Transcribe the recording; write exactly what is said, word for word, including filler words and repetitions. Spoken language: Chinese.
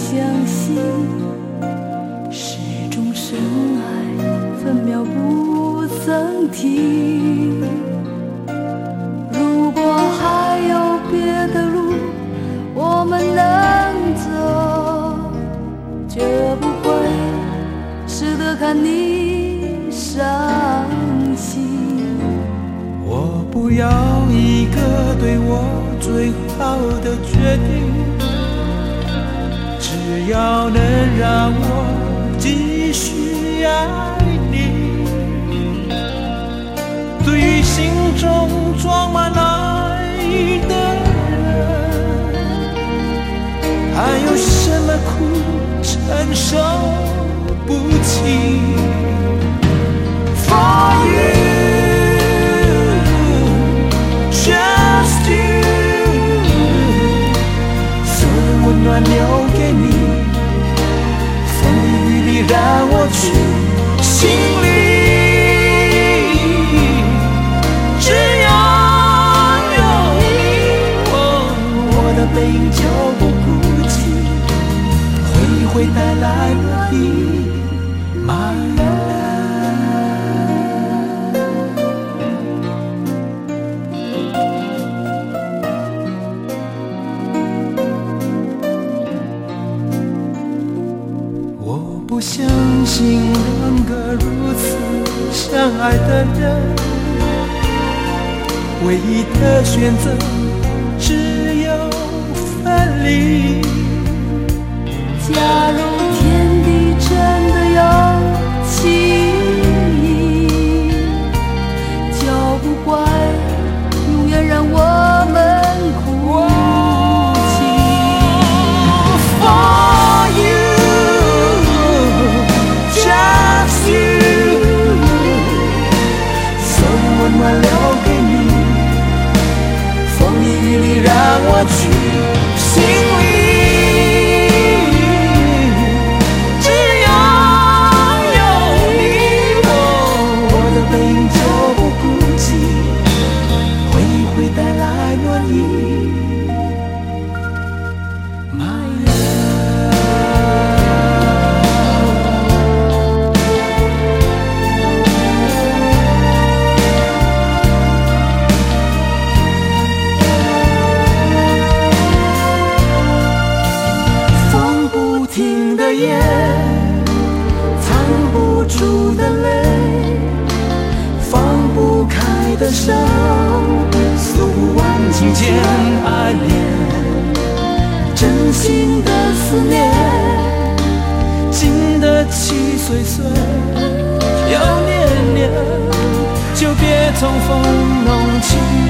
相信，始终深爱，分秒不曾停。如果还有别的路我们能走，绝不会值得看你伤心。 我不要一个对我最好的决定，只要能让我继续爱你。对于心中装满爱的人，还有什么苦承受不起 ？For you, just you， 所有温暖留给你，风里雨里让我去心里。只要有你，哦，我的背影就不孤寂，回忆会带来暖意。My不相信两个如此相爱的人，唯一的选择只有分离。 假如天地真的有情义，就不会永远让我们哭泣。 For you, just you， 所有温暖留给你，风里雨里让我去心里。只要有你，我我的背影就不孤寂，回忆会带来暖意。My夜，藏不住的泪，放不开的伤，诉不完情牵爱恋，真心的思念，经得起岁岁又年年，就别从风浓情